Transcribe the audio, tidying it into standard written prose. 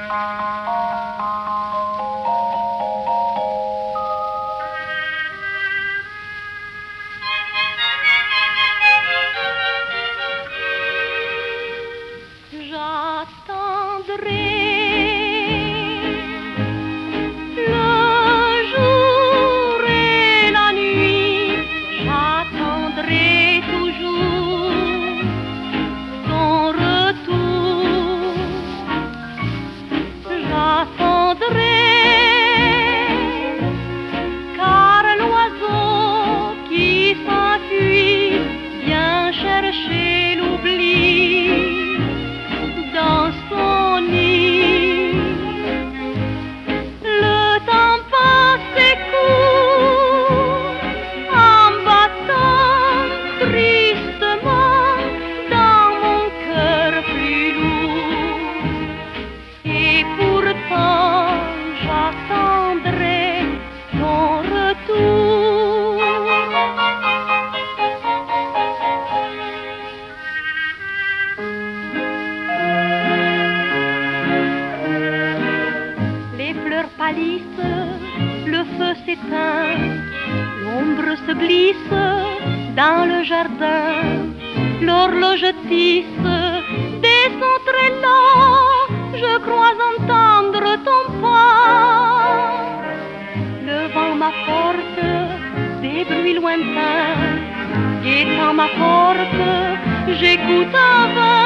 Le feu s'éteint, l'ombre se glisse dans le jardin, l'horloge tisse des sons très lents, je crois entendre ton pas. Le vent m'apporte des bruits lointains, guettant ma porte, j'écoute un vent